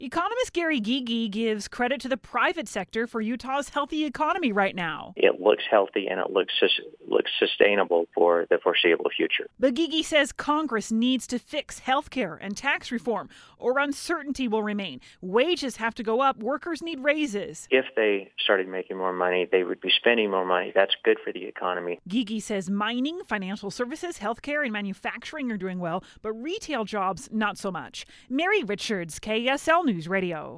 Economist Gary Gigi gives credit to the private sector for Utah's healthy economy right now. It looks healthy and it looks sustainable for the foreseeable future. But Gigi says Congress needs to fix health care and tax reform, or uncertainty will remain. Wages have to go up. Workers need raises. If they started making more money, they would be spending more money. That's good for the economy. Gigi says mining, financial services, healthcare, and manufacturing are doing well, but retail jobs, not so much. Mary Richards, KSL News Radio.